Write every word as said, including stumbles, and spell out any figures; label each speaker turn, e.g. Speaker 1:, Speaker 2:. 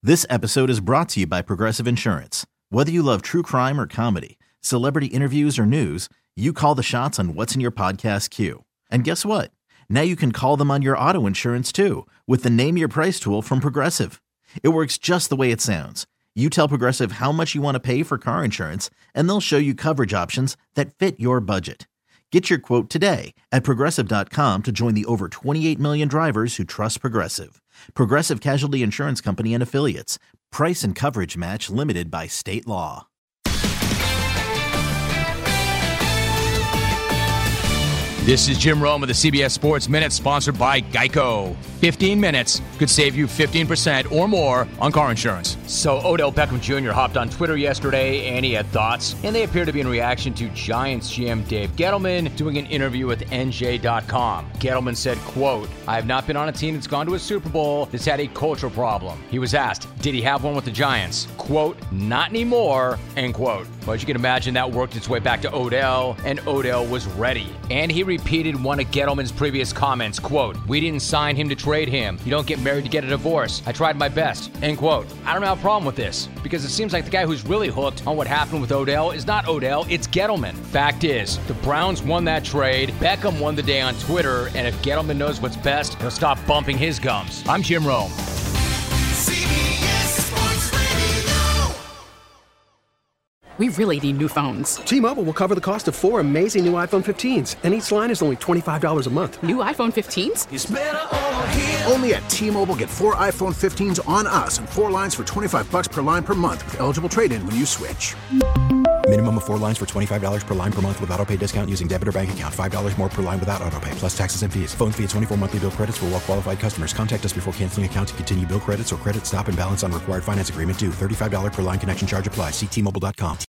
Speaker 1: This episode is brought to you by Progressive Insurance. Whether you love true crime or comedy, celebrity interviews or news, you call the shots on what's in your podcast queue. And guess what? Now you can call them on your auto insurance too with the Name Your Price tool from Progressive. It works just the way it sounds. You tell Progressive how much you want to pay for car insurance, and they'll show you coverage options that fit your budget. Get your quote today at Progressive dot com to join the over twenty-eight million drivers who trust Progressive. Progressive Casualty Insurance Company and Affiliates. Price and coverage match limited by state law.
Speaker 2: This is Jim Rome of the C B S Sports Minute, sponsored by Geico. fifteen minutes could save you fifteen percent or more on car insurance. So Odell Beckham Junior hopped on Twitter yesterday and he had thoughts, and they appear to be in reaction to Giants G M Dave Gettleman doing an interview with N J dot com. Gettleman said, quote, "I have not been on a team that's gone to a Super Bowl that's had a culture problem." He was asked, did he have one with the Giants? Quote, "Not anymore," end quote. Well, as you can imagine, that worked its way back to Odell, and Odell was ready. And he repeated one of Gettleman's previous comments, quote, "We didn't sign him to trade him. You don't get married to get a divorce. I tried my best," end quote. I don't have a problem with this, because it seems like the guy who's really hooked on what happened with Odell is not Odell, it's Gettleman. Fact is, the Browns won that trade, Beckham won the day on Twitter, and if Gettleman knows what's best, he'll stop bumping his gums. I'm Jim Rome.
Speaker 3: We really need new phones.
Speaker 4: T-Mobile will cover the cost of four amazing new iPhone fifteens, and each line is only twenty-five dollars a month.
Speaker 3: New iPhone fifteens?
Speaker 5: It's better over here. Only at T-Mobile, get four iPhone fifteens on us and four lines for twenty-five dollars per line per month with eligible trade-in when you switch.
Speaker 6: Minimum of four lines for twenty-five dollars per line per month with autopay discount using debit or bank account. five dollars more per line without autopay, plus taxes and fees. Phone fee at twenty-four monthly bill credits for well-qualified customers. Contact us before canceling account to continue bill credits or credit stop and balance on required finance agreement due. thirty-five dollars per line connection charge applies. See T Mobile dot com.